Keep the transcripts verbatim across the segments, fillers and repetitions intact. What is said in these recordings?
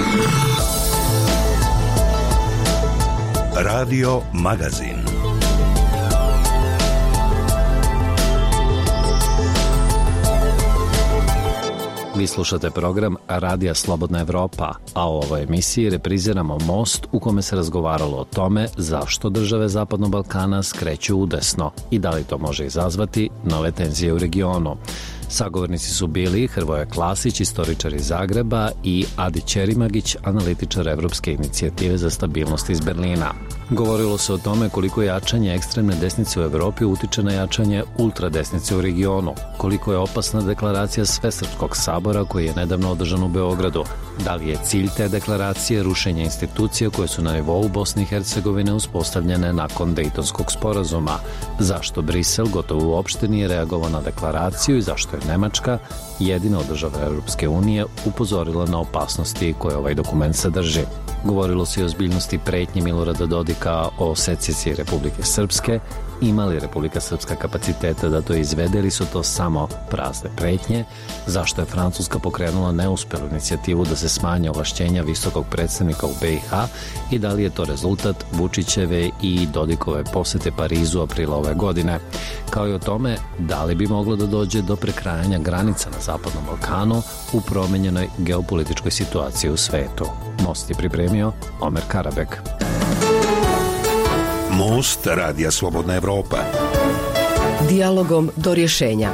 Radio Magazin. Vi slušate program Radija Slobodna Evropa, a u ovoj emisiji repriziramo Most u kome se razgovaralo o tome zašto države Zapadnog Balkana skreću udesno i da li to može izazvati nove tenzije u regionu. Sagovornici su bili Hrvoje Klasić, istoričar iz Zagreba, i Adi Ćerimagić, analitičar Evropske inicijative za stabilnost iz Berlina. Govorilo se o tome koliko jačanje ekstremne desnice u Evropi utiče na jačanje ultradesnice u regionu, koliko je opasna deklaracija Svesrpskog sabora koji je nedavno održan u Beogradu, da li je cilj te deklaracije rušenje institucija koje su na nivou Bosne i Hercegovine uspostavljene nakon Dejtonskog sporazuma, zašto Brisel gotovo uopšte nije reagovao na deklaraciju i zašto je Nemačka, jedina od država Europske unije, upozorila na opasnosti koje ovaj dokument sadrži. Govorilo se i o ozbiljnosti pretnje Milorada Dodika o secesiji Republike Srpske, ima li Republika Srpska kapaciteta da to izvede ili su to samo prazne pretnje, zašto je Francuska pokrenula neuspelu inicijativu da se smanje ovlašćenja visokog predstavnika u B i H i da li je to rezultat Vučićeve i Dodikove posete Parizu aprila ove godine, kao i o tome da li bi moglo da dođe do prekrajanja granica na Zapadnom Balkanu u promenjenoj geopolitičkoj situaciji u svetu. Most je pripremio Omer Karabek. Most Radija Slobodna Evropa. Dijalogom do rješenja.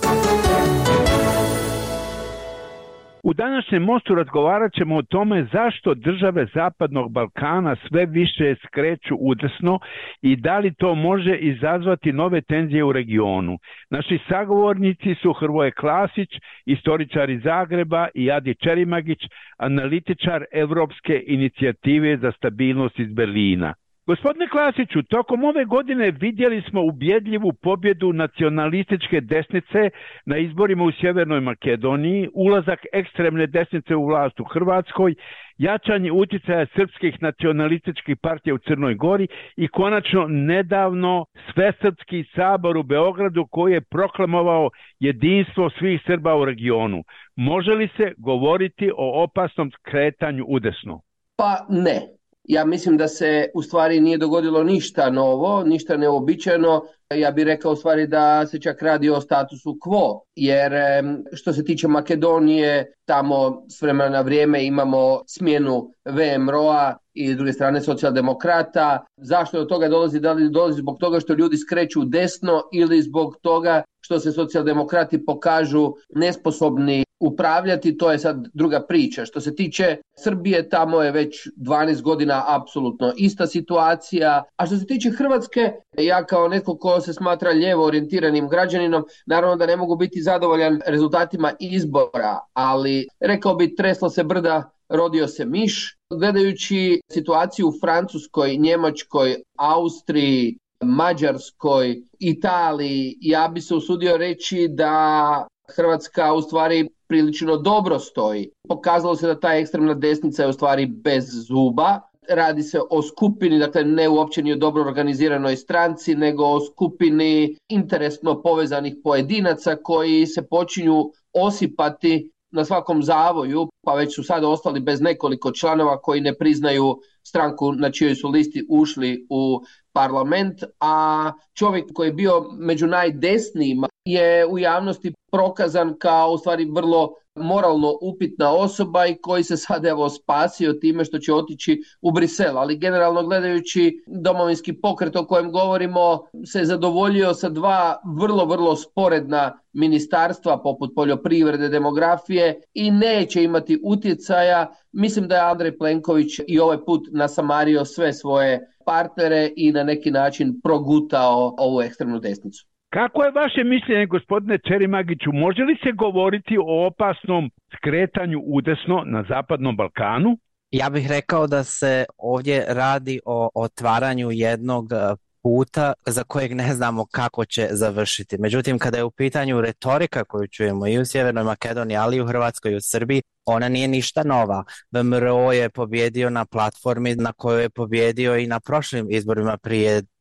U današnjem Mostu razgovarat ćemo o tome zašto države Zapadnog Balkana sve više skreću udesno i da li to može izazvati nove tenzije u regionu. Naši sagovornici su Hrvoje Klasić, istoričar iz Zagreba, i Adi Ćerimagić, analitičar Evropske inicijative za stabilnost iz Berlina. Gospodine Klasiću, tokom ove godine vidjeli smo ubjedljivu pobjedu nacionalističke desnice na izborima u Sjevernoj Makedoniji, ulazak ekstremne desnice u vlast u Hrvatskoj, jačanje utjecaja srpskih nacionalističkih partija u Crnoj Gori i konačno nedavno Svesrpski sabor u Beogradu koji je proklamovao jedinstvo svih Srba u regionu. Može li se govoriti o opasnom skretanju udesno? Pa ne. Ja mislim da se u stvari nije dogodilo ništa novo, ništa neobičajno. Ja bih rekao u stvari da se čak radi o statusu quo, jer što se tiče Makedonije, tamo s vremena na vrijeme imamo smjenu V M R O-a i s druge strane socijaldemokrata. Zašto do toga dolazi? Da li dolazi zbog toga što ljudi skreću desno ili zbog toga što se socijaldemokrati pokažu nesposobni upravljati, to je sad druga priča. Što se tiče Srbije, tamo je već dvanaest godina apsolutno ista situacija. A što se tiče Hrvatske, ja kao netko ko se smatra lijevo orijentiranim građaninom, naravno da ne mogu biti zadovoljan rezultatima izbora, ali rekao bi treslo se brda, rodio se miš. Gledajući situaciju u Francuskoj, Njemačkoj, Austriji, Mađarskoj, Italiji, ja bi se usudio reći da Hrvatska u stvari prilično dobro stoji. Pokazalo se da ta ekstremna desnica je u stvari bez zuba. Radi se o skupini, dakle ne uopće ni o dobro organiziranoj stranci, nego o skupini interesno povezanih pojedinaca koji se počinju osipati na svakom zavoju, pa već su sada ostali bez nekoliko članova koji ne priznaju stranku na čijoj su listi ušli u parlament, a čovjek koji je bio među najdesnijima je u javnosti prokazan kao u stvari vrlo moralno upitna osoba i koji se sad evo spasio time što će otići u Brisel. Ali generalno gledajući Domovinski pokret o kojem govorimo se zadovoljio sa dva vrlo, vrlo sporedna ministarstva poput poljoprivrede, demografije i neće imati utjecaja. Mislim da je Andrej Plenković i ovaj put nasamario sve svoje partnere i na neki način progutao ovu ekstremnu desnicu. Kako je vaše mišljenje, gospodine Ćerimagiću, može li se govoriti o opasnom skretanju udesno na Zapadnom Balkanu? Ja bih rekao da se ovdje radi o otvaranju jednog puta za kojeg ne znamo kako će završiti. Međutim, kada je u pitanju retorika koju čujemo i u Sjevernoj Makedoniji, ali i u Hrvatskoj i u Srbiji, ona nije ništa nova. V M R O je pobjedio na platformi na kojoj je pobjedio i na prošlim izborima prije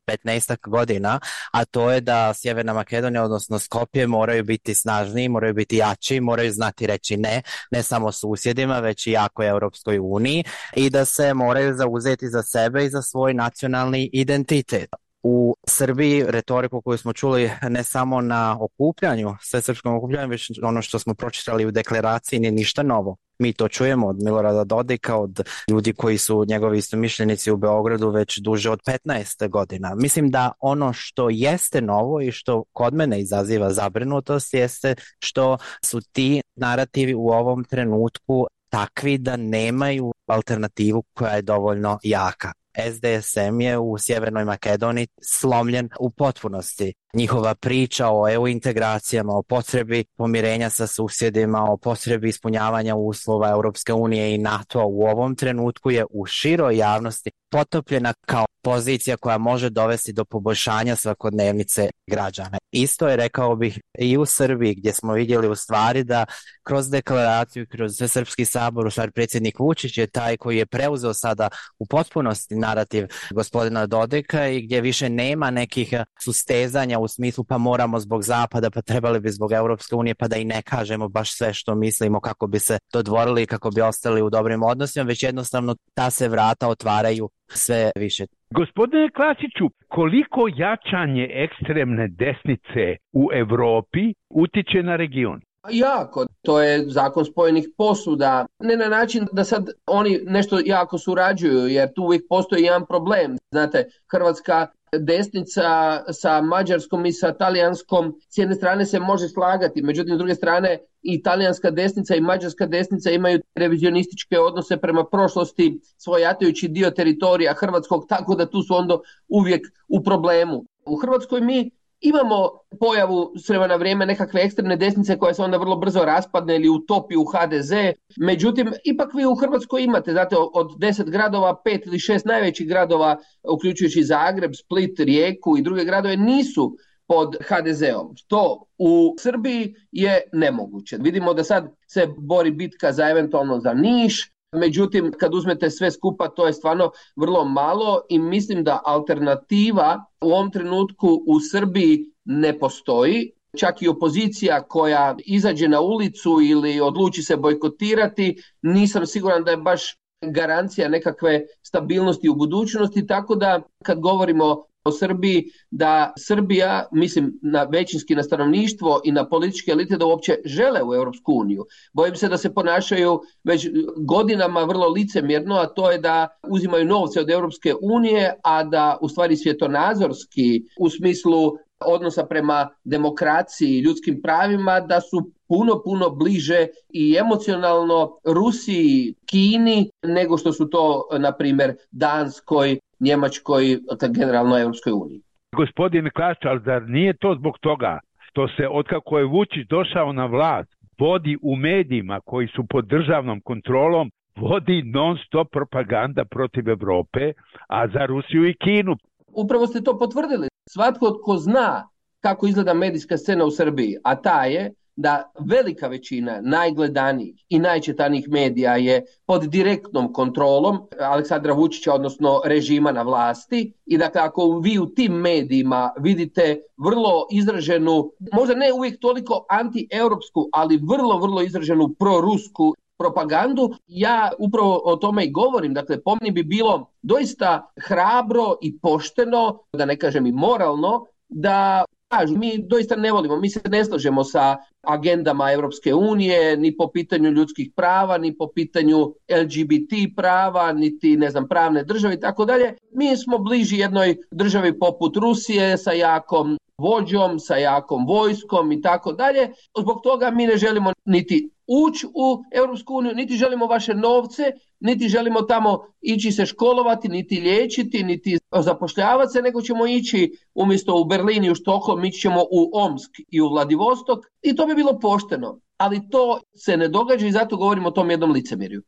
petnaestak godina, a to je da Sjeverna Makedonija, odnosno Skopje, moraju biti snažniji, moraju biti jači, moraju znati reći ne, ne samo susjedima, već i jakoj Europskoj uniji, i da se moraju zauzeti za sebe i za svoj nacionalni identitet. U Srbiji retoriku koju smo čuli ne samo na okupljanju, svesrpskom okupljanju, već ono što smo pročitali u deklaraciji nije ništa novo. Mi to čujemo od Milorada Dodika, od ljudi koji su njegovi istomišljenici u Beogradu već duže od petnaest godina. Mislim da ono što jeste novo i što kod mene izaziva zabrinutost jeste što su ti narativi u ovom trenutku takvi da nemaju alternativu koja je dovoljno jaka. S D S M je u Sjevernoj Makedoniji slomljen u potpunosti. Njihova priča o E U integracijama, o potrebi pomirenja sa susjedima, o potrebi ispunjavanja uslova Europske unije i NATO u ovom trenutku je u široj javnosti potopljena kao pozicija koja može dovesti do poboljšanja svakodnevnice građana. Isto je, rekao bih, i u Srbiji, gdje smo vidjeli u stvari da kroz deklaraciju, kroz Srpski sabor, u stvari predsjednik Vučić je taj koji je preuzeo sada u potpunosti narativ gospodina Dodika i gdje više nema nekih sustezanja u smislu pa moramo zbog Zapada, pa trebali bi zbog Europske unije, pa da i ne kažemo baš sve što mislimo kako bi se dodvorili i kako bi ostali u dobrim odnosima, već jednostavno ta se vrata otvaraju sve više. Gospodine Klasiću, koliko jačanje ekstremne desnice u Europi utiče na region? Jako, to je zakon spojenih posuda, ne na način da sad oni nešto jako surađuju, jer tu uvijek postoji jedan problem. Znate, hrvatska desnica sa mađarskom i sa talijanskom s jedne strane se može slagati, međutim s druge strane i talijanska desnica i mađarska desnica imaju revizionističke odnose prema prošlosti, svojatajući dio teritorija hrvatskog, tako da tu su onda uvijek u problemu. U Hrvatskoj mi imamo pojavu s vremena na vrijeme nekakve ekstremne desnice koja se onda vrlo brzo raspadne ili utopi u H D Z. Međutim, ipak vi u Hrvatskoj imate, znate, od deset gradova, pet ili šest najvećih gradova, uključujući Zagreb, Split, Rijeku i druge gradove, nisu pod H D Z-om. Što u Srbiji je nemoguće. Vidimo da sad se bori bitka za eventualno za Niš, međutim, kad uzmete sve skupa, to je stvarno vrlo malo i mislim da alternativa u ovom trenutku u Srbiji ne postoji. Čak i opozicija koja izađe na ulicu ili odluči se bojkotirati, nisam siguran da je baš garancija nekakve stabilnosti u budućnosti, tako da kad govorimo o Srbiji, da Srbija, mislim na većinski na stanovništvo i na političke elite, da uopće žele u Europsku uniju. Bojim se da se ponašaju već godinama vrlo licemjerno, a to je da uzimaju novce od Europske unije, a da u stvari svjetonazorski u smislu odnosa prema demokraciji i ljudskim pravima, da su puno, puno bliže i emocionalno Rusiji, Kini, nego što su to, na primjer, Danskoj, Njemačkoj, generalno Europskoj uniji. Gospodin Klasić, ali zar nije to zbog toga što se, otkako je Vučić došao na vlast, vodi u medijima koji su pod državnom kontrolom, vodi non stop propaganda protiv Europe, a za Rusiju i Kinu? Upravo ste to potvrdili. Svatko tko zna kako izgleda medijska scena u Srbiji, a ta je da velika većina najgledanijih i najčitanijih medija je pod direktnom kontrolom Aleksandra Vučića, odnosno režima na vlasti, i dakle ako vi u tim medijima vidite vrlo izraženu, možda ne uvijek toliko anti-europsku, ali vrlo, vrlo izraženu prorusku propagandu, ja upravo o tome i govorim. Dakle, po meni bi bilo doista hrabro i pošteno, da ne kažem i moralno, da kažu, mi doista ne volimo, mi se ne slažemo sa agendama Europske unije, ni po pitanju ljudskih prava, ni po pitanju L G B T prava, niti, ne znam, pravne države i tako dalje. Mi smo bliži jednoj državi poput Rusije sa jakom vođom, sa jakom vojskom i tako dalje. Zbog toga mi ne želimo niti ući u Europsku uniju, niti želimo vaše novce, niti želimo tamo ići se školovati, niti liječiti, niti zapošljavati se, nego ćemo ići umjesto u Berlin i u Štokholm, ići ćemo u Omsk i u Vladivostok i to bi bilo pošteno. Ali to se ne događa i zato govorimo o tom jednom licemjerju.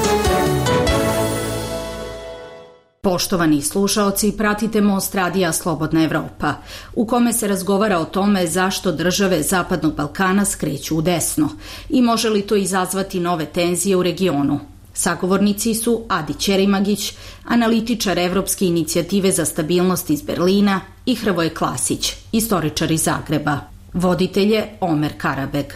Poštovani slušaoci, pratite Most radija Slobodna Evropa, u kome se razgovara o tome zašto države Zapadnog Balkana skreću u desno i može li to izazvati nove tenzije u regionu. Sagovornici su Adi Ćerimagić, analitičar Evropske inicijative za stabilnost iz Berlina, i Hrvoje Klasić, istoričar iz Zagreba. Voditelj je Omer Karabeg.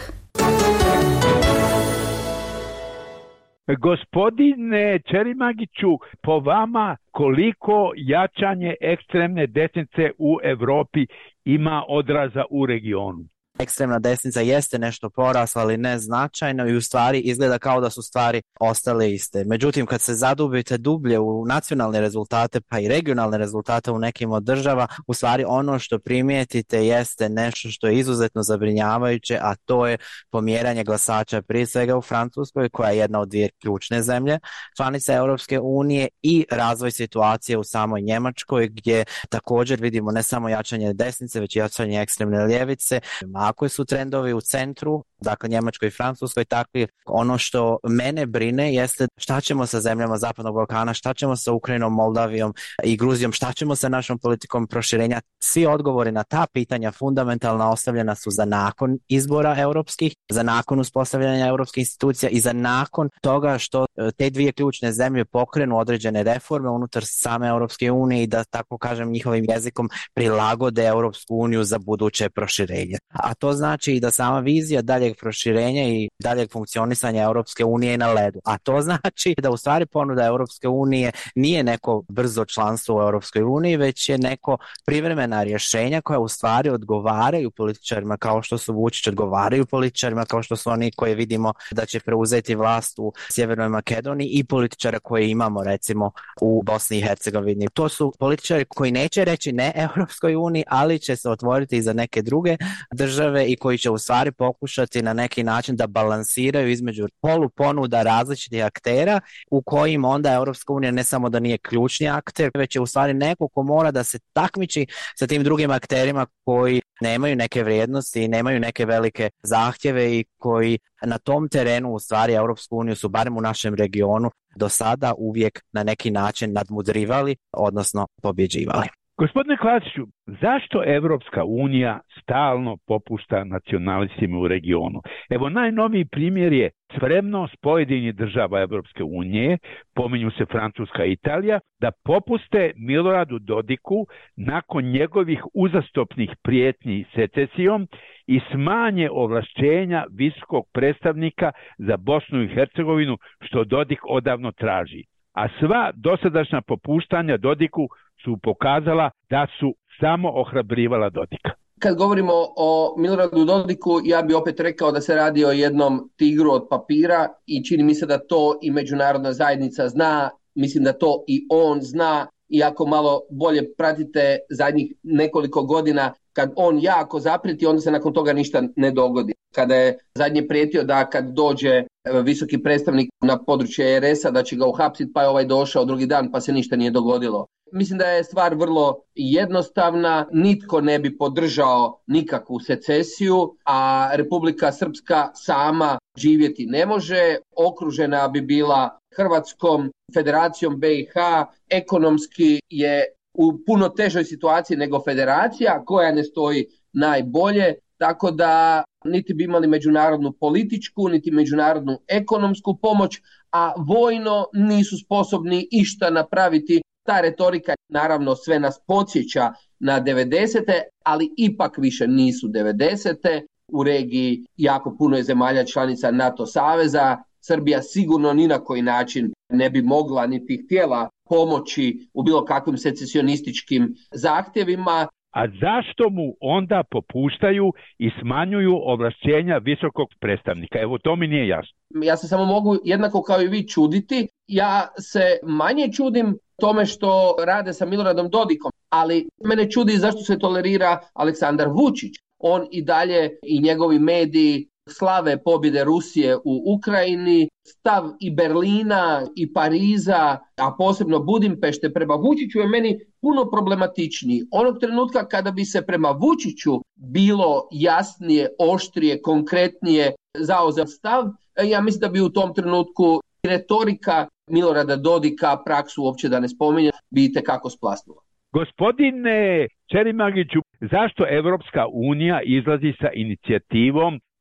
Gospodine Ćerimagiću, po vama koliko jačanje ekstremne desnice u Evropi ima odraza u regionu? Ekstremna desnica jeste nešto porasla, ali ne značajno, i u stvari izgleda kao da su stvari ostale iste. Međutim, kad se zadubite dublje u nacionalne rezultate pa i regionalne rezultate u nekim od država, u stvari ono što primijetite jeste nešto što je izuzetno zabrinjavajuće, a to je pomjeranje glasača, prije svega u Francuskoj, koja je jedna od dvije ključne zemlje članice Europske unije, i razvoj situacije u samoj Njemačkoj, gdje također vidimo ne samo jačanje desnice, već i jačanje ekstremne ljevice. Ako su trendovi u centru, dakle Njemačkoj i Francuskoj, takvi, ono što mene brine jeste šta ćemo sa zemljama Zapadnog Balkana, šta ćemo sa Ukrajinom, Moldavijom i Gruzijom, šta ćemo sa našom politikom proširenja. Svi odgovori na ta pitanja fundamentalna ostavljena su za nakon izbora europskih, za nakon uspostavljanja europskih institucija i za nakon toga što te dvije ključne zemlje pokrenu određene reforme unutar same Europske unije i da, tako kažem njihovim jezikom, prilagode Europsku uniju za buduće proširenje. A to znači i da sama vizija daljeg proširenja i daljeg funkcionisanja Europske unije je na ledu. A to znači da u stvari ponuda Europske unije nije neko brzo članstvo u Europskoj uniji, već je neko privremena rješenja koja u stvari odgovaraju političarima kao što su Vučić, odgovaraju političarima kao što su oni koje vidimo da će preuzeti vlast u Sjevernoj Makedoniji i političara koje imamo recimo u Bosni i Hercegovini. To su političari koji neće reći ne Europskoj uniji, ali će se otvoriti i za neke druge države i koji će u stvari pokušati na neki način da balansiraju između poluponuda različitih aktera, u kojim onda Europska unija ne samo da nije ključni akter, već je u stvari neko ko mora da se takmiči sa tim drugim akterima koji nemaju neke vrijednosti i nemaju neke velike zahtjeve i koji na tom terenu u stvari Europsku uniju su, barem u našem regionu, do sada uvijek na neki način nadmudrivali, odnosno pobjeđivali. Gospodine Klasiću, zašto Evropska unija stalno popušta nacionalistima u regionu? Evo, najnoviji primjer je spremnost pojedinih država Evropske unije, pominju se Francuska i Italija, da popuste Miloradu Dodiku nakon njegovih uzastopnih prijetnji secesijom i smanje ovlašćenja visokog predstavnika za Bosnu i Hercegovinu, što Dodik odavno traži. A sva dosadašnja popuštanja Dodiku su pokazala da su samo ohrabrivala Dodika. Kad govorimo o Miloradu Dodiku, ja bi opet rekao da se radi o jednom tigru od papira i čini mi se da to i međunarodna zajednica zna, mislim da to i on zna, i ako malo bolje pratite zadnjih nekoliko godina, kad on jako zaprijeti, onda se nakon toga ništa ne dogodi. Kada je zadnje prijetio da kad dođe visoki predstavnik na područje R S-a da će ga uhapsiti, pa je ovaj došao drugi dan pa se ništa nije dogodilo. Mislim da je stvar vrlo jednostavna, nitko ne bi podržao nikakvu secesiju, a Republika Srpska sama živjeti ne može, okružena bi bila Hrvatskom, Federacijom B i H, ekonomski je u puno težoj situaciji nego federacija koja ne stoji najbolje, tako da niti bi imali međunarodnu političku, niti međunarodnu ekonomsku pomoć, a vojno nisu sposobni išta napraviti. Ta retorika naravno sve nas podsjeća na devedesete, ali ipak više nisu devedesete. U regiji jako puno je zemalja članica NATO saveza. Srbija sigurno ni na koji način ne bi mogla niti htjela pomoći u bilo kakvim secesionističkim zahtjevima. A zašto mu onda popuštaju i smanjuju ovlašćenja visokog predstavnika? Evo, to mi nije jasno. Ja se samo mogu jednako kao i vi čuditi. Ja se manje čudim tome što rade sa Miloradom Dodikom, ali mene čudi zašto se tolerira Aleksandar Vučić. On i dalje i njegovi mediji slave pobjede Rusije u Ukrajini, stav i Berlina i Pariza, a posebno Budimpešte prema Vučiću je meni puno problematičniji. Onog trenutka kada bi se prema Vučiću bilo jasnije, oštrije, konkretnije zauzeo stav, ja mislim da bi u tom trenutku retorika Milorada Dodika, praksu uopće da ne spominjem, bi itekako splasnula. Gospodine Ćerimagiću, zašto Evropska unija izlazi sa inicijativom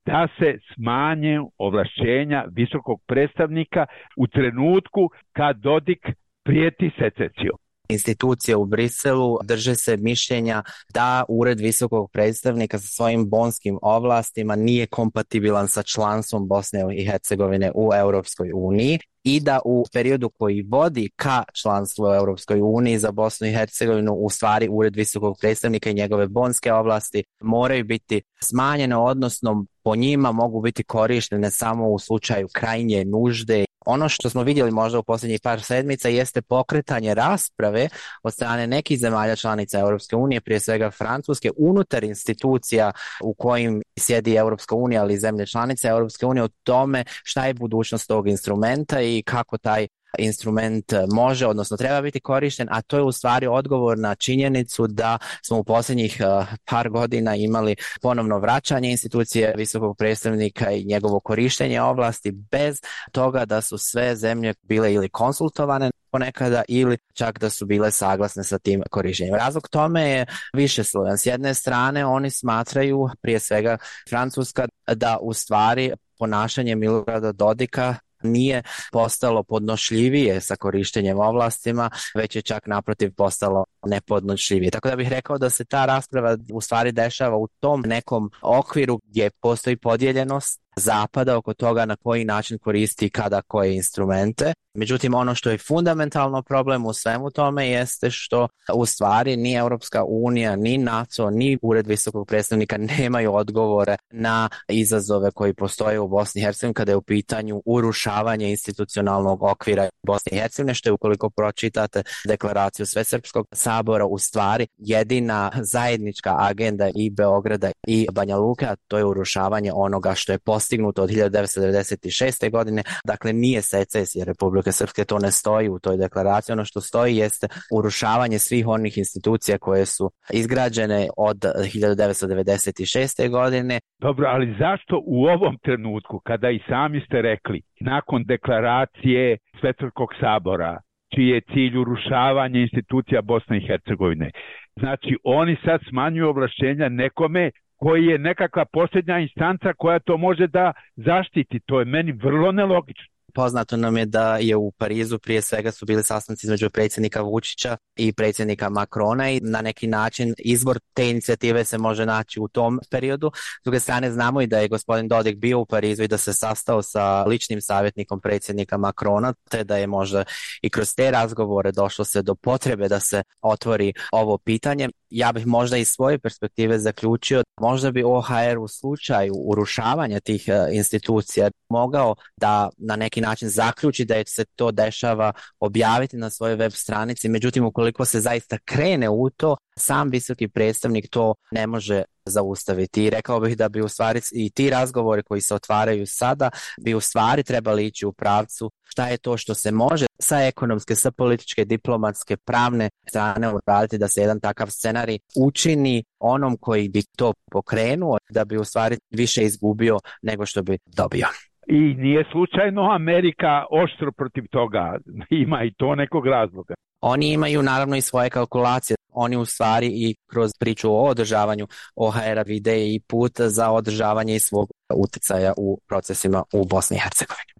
da se smanje ovlašćenja visokog predstavnika u trenutku kad Dodik prijeti sececijom. Institucije u Briselu drže se mišljenja da Ured visokog predstavnika sa svojim bonskim ovlastima nije kompatibilan sa članstvom Bosne i Hercegovine u Europskoj uniji i da u periodu koji vodi ka članstvu u Europskoj uniji za Bosnu i Hercegovinu u stvari Ured visokog predstavnika i njegove bonske ovlasti moraju biti smanjene, odnosno po njima mogu biti korištene samo u slučaju krajnje nužde. Ono što smo vidjeli možda u posljednjih par sedmica jeste pokretanje rasprave od strane nekih zemalja članica Europske unije, prije svega Francuske, unutar institucija u kojim sjedi Europska unija, ali i zemlje članice Europske unije, o tome šta je budućnost tog instrumenta i kako taj instrument može, odnosno treba biti korišten, a to je u stvari odgovor na činjenicu da smo u posljednjih uh, par godina imali ponovno vraćanje institucije visokog predstavnika i njegovo korištenje ovlasti bez toga da su sve zemlje bile ili konsultovane ponekada ili čak da su bile saglasne sa tim korištenjem. Razlog tome je višeslojan. S jedne strane oni smatraju, prije svega Francuska, da u stvari ponašanje Milorada Dodika nije postalo podnošljivije sa korištenjem ovlastima, već je čak naprotiv postalo nepodnošljivije. Tako da bih rekao da se ta rasprava u stvari dešava u tom nekom okviru gdje postoji podijeljenost Zapada oko toga na koji način koristi i kada koje instrumente. Međutim, ono što je fundamentalno problem u svemu tome jeste što u stvari ni Europska unija, ni NATO, ni Ured visokog predstavnika nemaju odgovore na izazove koji postoje u Bosni i Hercegovini kada je u pitanju urušavanje institucionalnog okvira Bosne i Hercegovine, što je, ukoliko pročitate deklaraciju Svesrpskog sabora, u stvari jedina zajednička agenda i Beograda i Banja Luke, a to je urušavanje onoga što je postignuto od hiljadu devetsto devedeset šeste. godine. Dakle, nije secesija Republike Srpske, to ne stoji u toj deklaraciji. Ono što stoji jeste urušavanje svih onih institucija koje su izgrađene od hiljadu devetsto devedeset šeste. godine. Dobro, ali zašto u ovom trenutku, kada i sami ste rekli, nakon deklaracije Svesrpskog sabora, čiji je cilj urušavanje institucija Bosne i Hercegovine, znači oni sad smanjuju ovlašćenja nekome koji je nekakva posljednja instanca koja to može da zaštiti. To je meni vrlo nelogično. Poznato nam je da je u Parizu prije svega su bili sastanci između predsjednika Vučića i predsjednika Macrona i na neki način izbor te inicijative se može naći u tom periodu. S druge strane znamo i da je gospodin Dodik bio u Parizu i da se sastao sa ličnim savjetnikom predsjednika Macrona, te da je možda i kroz te razgovore došlo se do potrebe da se otvori ovo pitanje. Ja bih možda iz svoje perspektive zaključio, možda bi O H R u slučaju urušavanja tih institucija mogao da na neki način zaključi da se to dešava, objaviti na svojoj web stranici, međutim ukoliko se zaista krene u to, sam visoki predstavnik to ne može zaustaviti. I rekao bih da bi u stvari i ti razgovori koji se otvaraju sada bi u stvari trebali ići u pravcu šta je to što se može sa ekonomske, sa političke, diplomatske, pravne strane uraditi da se jedan takav scenarij učini onom koji bi to pokrenuo, da bi u stvari više izgubio nego što bi dobio. I nije slučajno Amerika oštro protiv toga, ima i to nekog razloga. Oni imaju naravno i svoje kalkulacije. Oni u stvari i kroz priču o održavanju O H R-a vide i put za održavanje i svog utjecaja u procesima u Bosni i Hercegovini.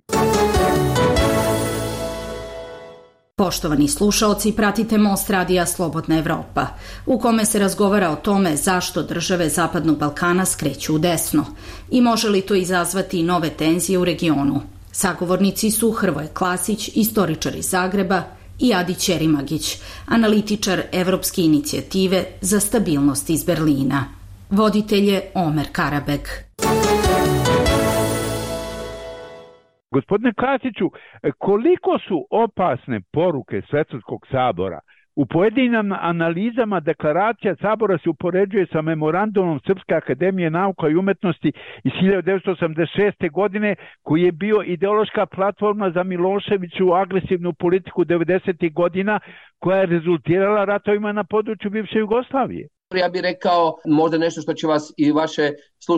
Poštovani slušaoci, pratite Most radija Slobodna Evropa, u kome se razgovara o tome zašto države Zapadnog Balkana skreću u desno i može li to izazvati nove tenzije u regionu. Sagovornici su Hrvoje Klasić, istoričar iz Zagreba, i Adi Ćerimagić, analitičar Evropske inicijative za stabilnost iz Berlina. Voditelj je Omer Karabeg. Gospodine Klasiću, koliko su opasne poruke Svesrpskog sabora? U pojedinim analizama deklaracija sabora se upoređuje sa memorandumom Srpske akademije nauka i umetnosti iz hiljadu devetsto osamdeset šeste. godine, koji je bio ideološka platforma za Miloševiću agresivnu politiku devedesetih godina, koja je rezultirala ratovima na području bivše Jugoslavije. Ja bih rekao možda nešto što će vas i vaše slušatelji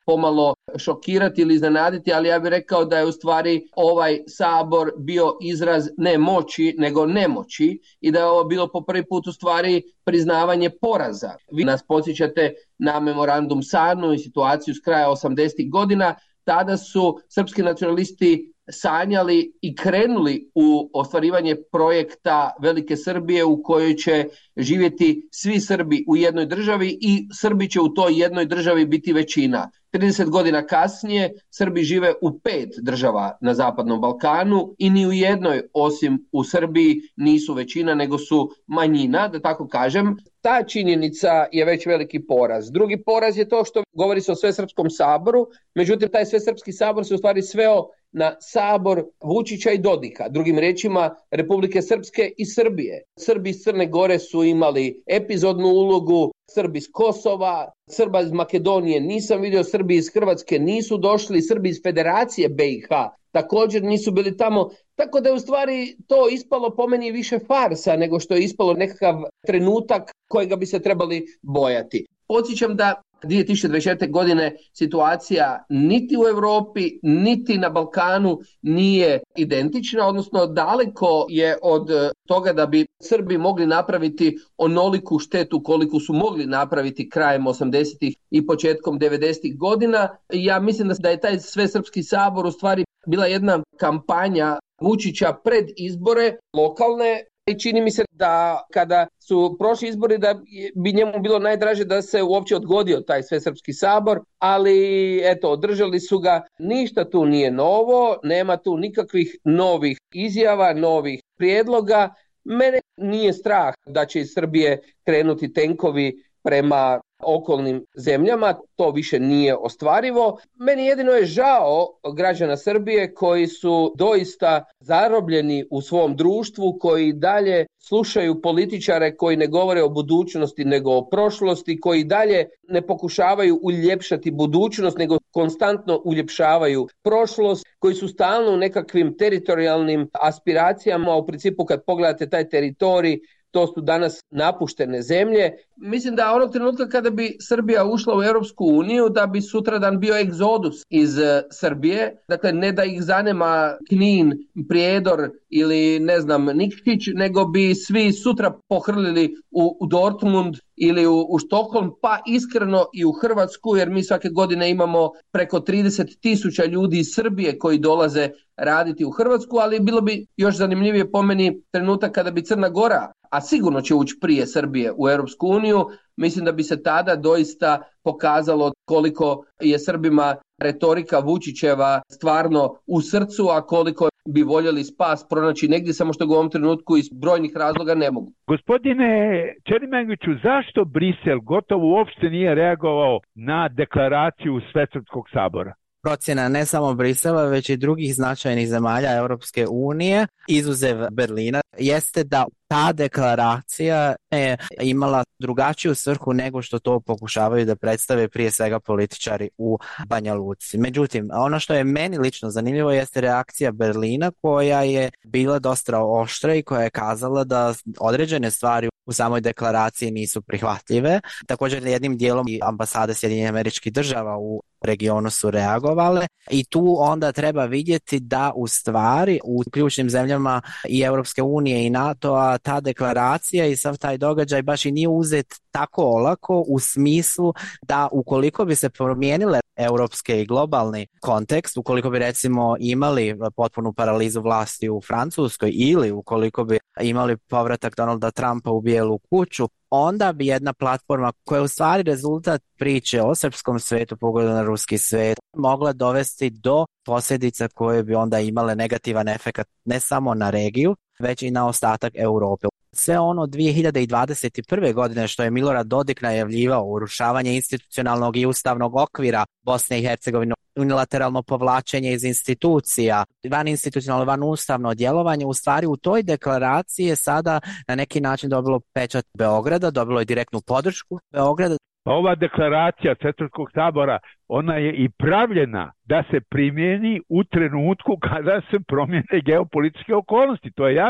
pomalo šokirati ili iznenaditi, ali ja bih rekao da je u stvari ovaj sabor bio izraz ne moći, nego nemoći i da je ovo bilo po prvi put u stvari priznavanje poraza. Vi nas podsjećate na memorandum Sarnu i situaciju s kraja osamdesetih godina. Tada su srpski nacionalisti sanjali i krenuli u ostvarivanje projekta Velike Srbije u kojoj će živjeti svi Srbi u jednoj državi i Srbi će u toj jednoj državi biti većina. trideset godina kasnije Srbi žive u pet država na Zapadnom Balkanu i ni u jednoj osim u Srbiji nisu većina nego su manjina, da tako kažem. Ta činjenica je već veliki poraz. Drugi poraz je to što govori se o Svesrpskom saboru, međutim taj Svesrpski sabor se u stvari sveo na sabor Vučića i Dodika, drugim riječima Republike Srpske i Srbije. Srbi iz Crne Gore su imali epizodnu ulogu, Srbi iz Kosova, Srba iz Makedonije nisam vidio, Srbi iz Hrvatske nisu došli, Srbi iz Federacije B i H također nisu bili tamo, tako da je u stvari to ispalo po meni više farsa nego što je ispalo nekakav trenutak kojega bi se trebali bojati. Podsjećam da dvije tisuće dvadeset četvrte. godine situacija niti u Europi, niti na Balkanu nije identična, odnosno daleko je od toga da bi Srbi mogli napraviti onoliku štetu koliku su mogli napraviti krajem osamdesetih i početkom devedesetih godina. Ja mislim da je taj Svesrpski sabor u stvari bila jedna kampanja Vučića pred izbore lokalne. I čini mi se da kada su prošli izbori da bi njemu bilo najdraže da se uopće odgodio taj Svesrpski sabor, ali eto, održali su ga. Ništa tu nije novo, nema tu nikakvih novih izjava, novih prijedloga. Mene nije strah da će iz Srbije krenuti tenkovi prema okolnim zemljama, to više nije ostvarivo. Meni jedino je žao građana Srbije koji su doista zarobljeni u svom društvu, koji dalje slušaju političare koji ne govore o budućnosti nego o prošlosti, koji dalje ne pokušavaju uljepšati budućnost nego konstantno uljepšavaju prošlost, koji su stalno u nekakvim teritorijalnim aspiracijama. U principu kad pogledate taj teritorij, to su danas napuštene zemlje. Mislim da onog trenutka kada bi Srbija ušla u Europsku uniju, da bi sutradan bio egzodus iz Srbije. Dakle, ne da ih zanema Knin, Prijedor ili ne znam Nikšić, nego bi svi sutra pohrlili u, u Dortmund ili u, u Štokholm, pa iskreno i u Hrvatsku, jer mi svake godine imamo preko trideset tisuća ljudi iz Srbije koji dolaze raditi u Hrvatsku, ali bilo bi još zanimljivije po meni trenutak kada bi Crna Gora, a sigurno će ući prije Srbije u Europsku uniju, mislim da bi se tada doista pokazalo koliko je Srbima retorika Vučićeva stvarno u srcu, a koliko bi voljeli spas pronaći negdje, samo što ga u ovom trenutku iz brojnih razloga ne mogu. Gospodine Čerimengiću, zašto Brisel gotovo uopšte nije reagovao na deklaraciju Svesrpskog sabora? Procjena ne samo Brisela, već i drugih značajnih zemalja Europske unije, izuzev Berlina, jeste da ta deklaracija je imala drugačiju svrhu nego što to pokušavaju da predstave prije svega političari u Banja Luci. Međutim, ono što je meni lično zanimljivo jeste reakcija Berlina, koja je bila dosta oštra i koja je kazala da određene stvari u samoj deklaraciji nisu prihvatljive. Također jednim dijelom i ambasade Sjedinjenih Američkih Država u regionu su reagovale i tu onda treba vidjeti da u stvari u ključnim zemljama i Europske unije i NATO-a ta deklaracija i sav taj događaj baš i nije uzet tako olako, u smislu da ukoliko bi se promijenile europske i globalni kontekst, ukoliko bi recimo imali potpunu paralizu vlasti u Francuskoj ili ukoliko bi imali povratak Donalda Trumpa u Bijelu kuću, onda bi jedna platforma koja je u stvari rezultat priče o srpskom svetu, pogledu na ruski svet, mogla dovesti do posljedica koje bi onda imale negativan efekt ne samo na regiju, već i na ostatak Europe. Sve ono dvije hiljade dvadeset prve. godine što je Milorad Dodik najavljivao, urušavanje institucionalnog i ustavnog okvira Bosne i Hercegovine, unilateralno povlačenje iz institucija, van institucionalno, van ustavno djelovanje, u stvari u toj deklaraciji je sada na neki način dobilo pečat Beograda, dobilo je direktnu podršku Beograda. Pa ova deklaracija Svesrpskog sabora, ona je i pravljena da se primjeni u trenutku kada se promijene geopolitičke okolnosti, to je jasno.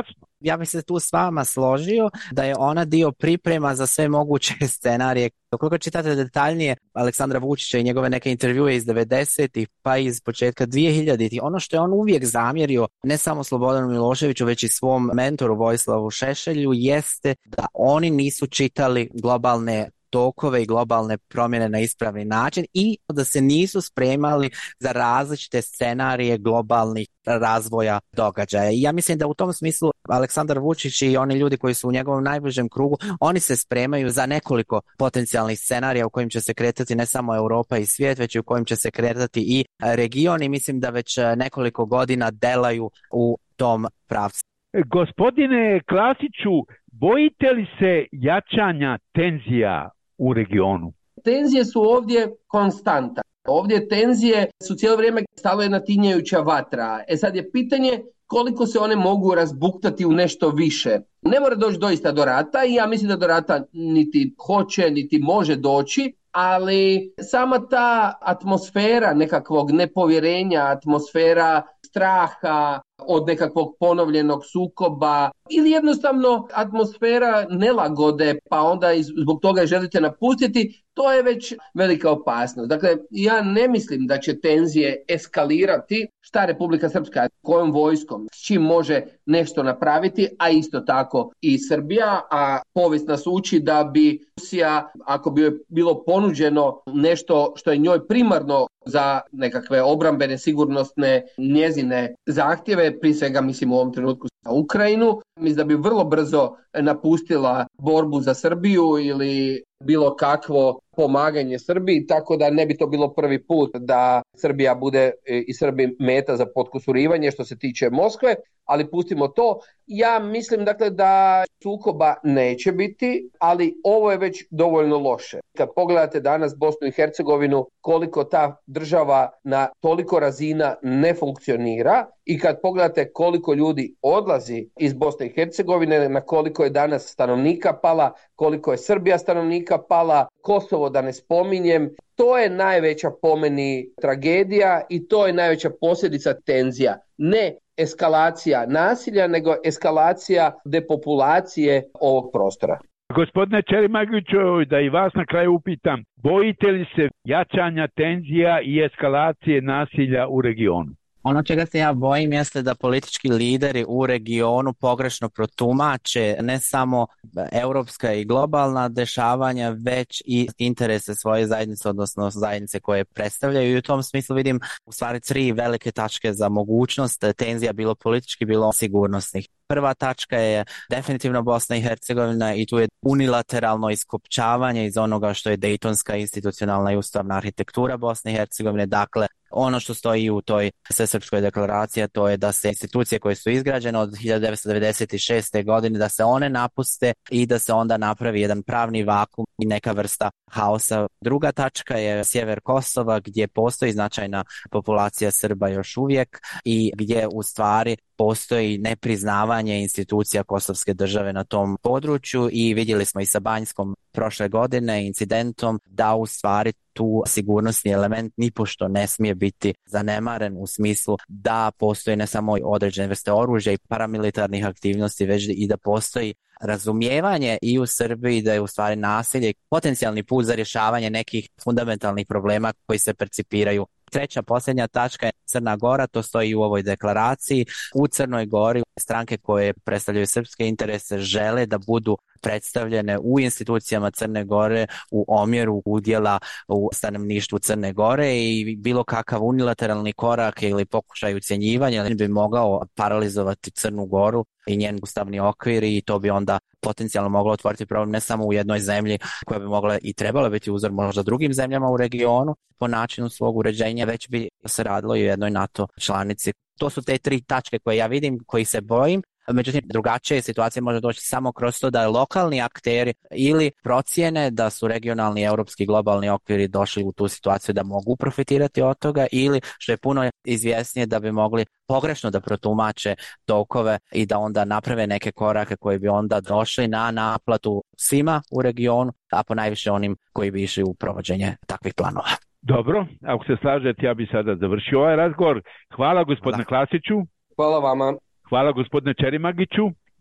Ja bih se tu s vama složio da je ona dio priprema za sve moguće scenarije. Ukoliko čitate detaljnije Aleksandra Vučića i njegove neke intervjue iz devedesetih pa iz početka dvije hiljaditih, ono što je on uvijek zamjerio ne samo Slobodanu Miloševiću već i svom mentoru Vojislavu Šešelju jeste da oni nisu čitali globalne tokove i globalne promjene na ispravni način i da se nisu spremali za različite scenarije globalnih razvoja događaja. I ja mislim da u tom smislu Aleksandar Vučić i oni ljudi koji su u njegovom najbližem krugu, oni se spremaju za nekoliko potencijalnih scenarija u kojim će se kretati ne samo Europa i svijet, već i u kojim će se kretati i region i mislim da već nekoliko godina delaju u tom pravcu. Gospodine Klasiću, bojite li se jačanja tenzija u regionu? Tenzije su ovdje konstanta. Ovdje tenzije su cijelo vrijeme stalo jedna tinjajuća vatra. E sad je pitanje koliko se one mogu razbuktati u nešto više. Ne mora doći doista do rata i ja mislim da do rata niti hoće, niti može doći, ali sama ta atmosfera nekakvog nepovjerenja, atmosfera straha od nekakvog ponovljenog sukoba ili jednostavno atmosfera nelagode pa onda zbog toga želite napustiti, to je već velika opasnost. Dakle, ja ne mislim da će tenzije eskalirati. Šta Republika Srpska, kojom vojskom, s čim može nešto napraviti, a isto tako i Srbija, a povijest nas uči da bi Rusija, ako bi joj bilo ponuđeno nešto što je njoj primarno za nekakve obrambene, sigurnosne njezine zahtjeve, prije svega mislim u ovom trenutku za Ukrajinu, mislim da bi vrlo brzo napustila borbu za Srbiju ili bilo kakvo pomaganje Srbiji, tako da ne bi to bilo prvi put da Srbija bude i Srbi meta za potkusurivanje što se tiče Moskve, ali pustimo to. Ja mislim dakle da sukoba neće biti, ali ovo je već dovoljno loše. Kad pogledate danas Bosnu i Hercegovinu, koliko ta država na toliko razina ne funkcionira i kad pogledate koliko ljudi odlazi iz Bosne i Hercegovine, na koliko je danas stanovnika pala, koliko je Srbija stanovnika pala, Kosovo da ne spominjem, to je najveća po meni tragedija i to je najveća posljedica tenzija. Ne eskalacija nasilja, nego eskalacija depopulacije ovog prostora. Gospodine Čerimagiću, da i vas na kraju upitam, bojite li se jačanja tenzija i eskalacije nasilja u regionu? Ono čega se ja bojim jeste da politički lideri u regionu pogrešno protumače ne samo europska i globalna dešavanja, već i interese svoje zajednice, odnosno zajednice koje predstavljaju. I u tom smislu vidim u stvari tri velike tačke za mogućnost tenzija, bilo politički, bilo sigurnosnih. Prva tačka je definitivno Bosna i Hercegovina i tu je unilateralno iskopčavanje iz onoga što je dejtonska institucionalna i ustavna arhitektura Bosne i Hercegovine. Dakle, ono što stoji u toj Svesrpskoj deklaraciji, to je da se institucije koje su izgrađene od hiljadu devetsto devedeset šeste. godine, da se one napuste i da se onda napravi jedan pravni vakum i neka vrsta haosa. Druga tačka je sjever Kosova gdje postoji značajna populacija Srba još uvijek i gdje u stvari postoji nepriznavanje institucija kosovske države na tom području i vidjeli smo i sa Banjskom prošle godine incidentom da u stvari tu sigurnosni element nipošto ne smije biti zanemaren u smislu da postoji ne samo određene vrste oružja i paramilitarnih aktivnosti, već i da postoji razumijevanje i u Srbiji da je u stvari nasilje potencijalni put za rješavanje nekih fundamentalnih problema koji se percipiraju. Treća, posljednja tačka je Crna Gora, to stoji u ovoj deklaraciji. U Crnoj Gori stranke koje predstavljaju srpske interese žele da budu predstavljene u institucijama Crne Gore u omjeru udjela u stanovništvu Crne Gore i bilo kakav unilateralni korak ili pokušaj ucjenjivanja bi mogao paralizovati Crnu Goru i njen ustavni okvir i to bi onda potencijalno moglo otvoriti problem ne samo u jednoj zemlji koja bi mogla i trebala biti uzor možda drugim zemljama u regionu po načinu svog uređenja, već bi se radilo i u jednoj NATO članici. To su te tri tačke koje ja vidim, koji se bojim. Međutim, drugačije situacije može doći samo kroz to da lokalni akteri ili procijene da su regionalni, europski, globalni okviri došli u tu situaciju da mogu profitirati od toga ili što je puno izvjesnije da bi mogli pogrešno da protumače tokove i da onda naprave neke korake koji bi onda došli na naplatu svima u regionu, a po najviše onim koji bi išli u provođenje takvih planova. Dobro, ako se slažete, ja bi sada završio ovaj razgovor. Hvala gospodine Klasiću. Hvala vama. Hvala gospodine Čerimagiću.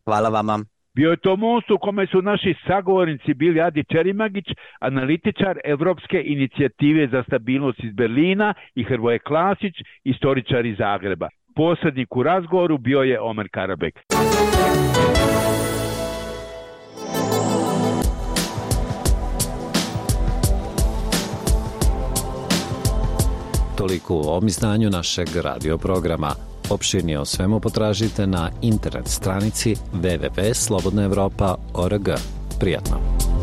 Hvala vama. Bio je to most u kome su naši sagovornici bili Adi Čerimagić, analitičar Evropske inicijative za stabilnost iz Berlina, i Hrvoje Klasić, istoričar iz Zagreba. Posrednik u razgovoru bio je Omer Karabek. Toliko u ovom izdanju našeg radio programa. Opširnije o svemu potražite na internet stranici w w w tačka slobodna evropa tačka org. Prijatno!